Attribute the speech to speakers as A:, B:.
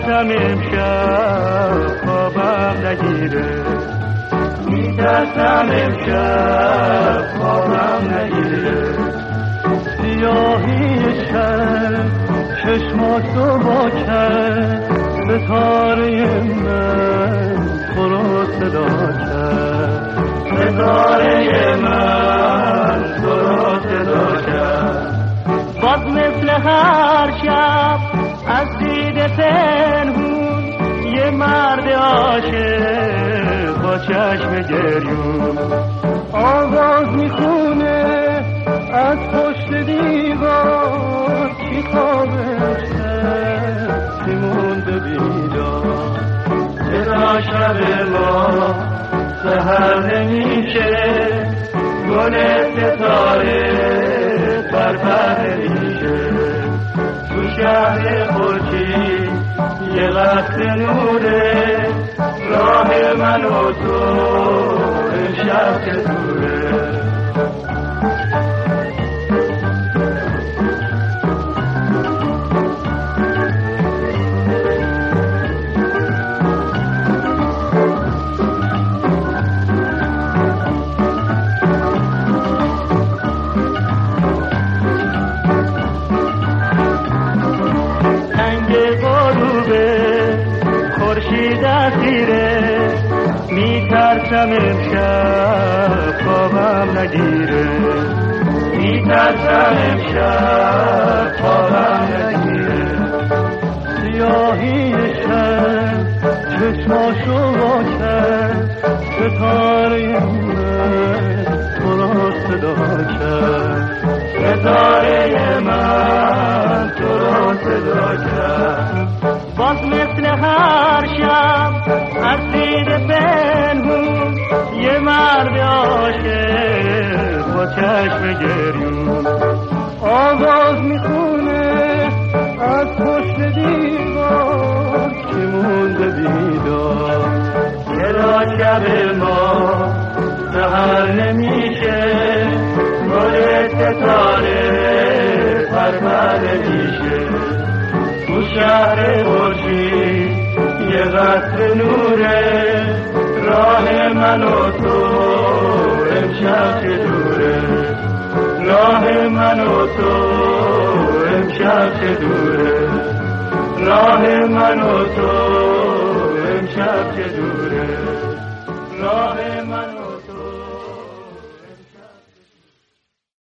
A: میترسم امشب خوابم نگیره، میترسم امشب خوابم نگیره. سیاهی شب چشماتو با کرد، ستاره من تو رو صدا کرد، ستاره من تو رو صدا کرد. باز مثل هر شب از دید پنهون یه مرد عاشق با چشم گریون آواز میخونه از پشت دیوار. کی خوابش کرد کی مونده بیدار؟ چرا شب ما سحر نمیشه، گل ستاره پرپر نمیشه. تو شهر خورشید یه قطره نوره، راه من و تو امشب که دوره. خورشید اسیره، میترسم امشب خوابم نگیره، میترسم امشب خوابم نگیره. سیاهی شب چشماشو وا کرد، ستاره من تو رو صدا کرد، ستاره من تو رو صدا کرد. باز مثل هر شب از دید پنهون یه مرد عاشق با چشم گریون آواز میخونه از پشت دیوار. کی مونده بیدار؟ چرا شب ما سحر نمیشه، گل ستاره پرپر نمیشه. تو شهر خورشید یه قطره نوره، راه من و تو امشب چه دوره، راه من و تو امشب چه دوره، راه من و تو امشب چه دوره.